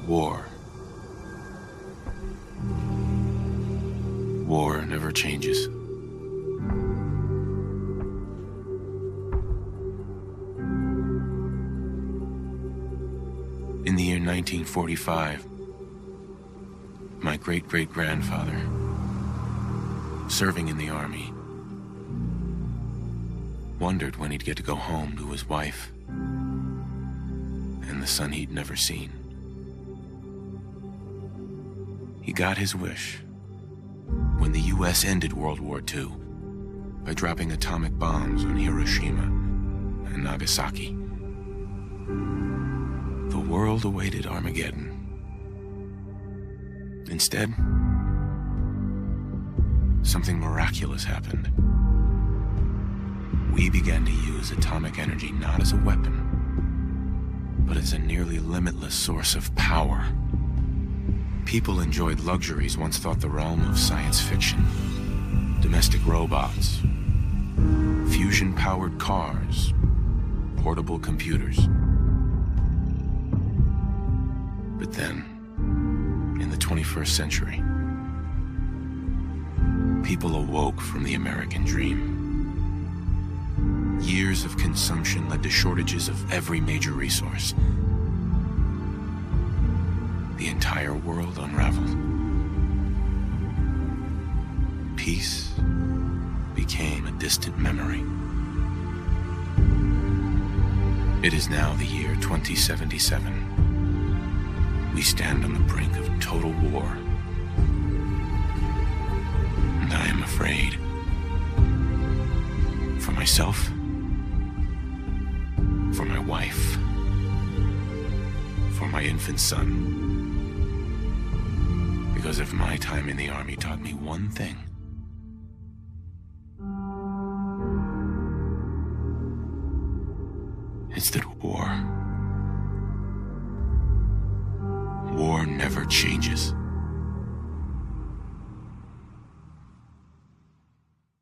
War. War never changes. In the year 1945, my great-great-grandfather, serving in the army, wondered when he'd get to go home to his wife and the son he'd never seen. He got his wish when the U.S. ended World War II by dropping atomic bombs on Hiroshima and Nagasaki. The world awaited Armageddon. Instead, something miraculous happened. We began to use atomic energy not as a weapon, but as a nearly limitless source of power. People enjoyed luxuries once thought the realm of science fiction. Domestic robots, fusion-powered cars, portable computers. But then, in the 21st century, people awoke from the American dream. Years of consumption led to shortages of every major resource. The entire world unraveled. Peace became a distant memory. It is now the year 2077. We stand on the brink of total war. And I am afraid. For myself, for my wife, for my infant son. Because if my time in the army taught me one thing, it's that war never changes.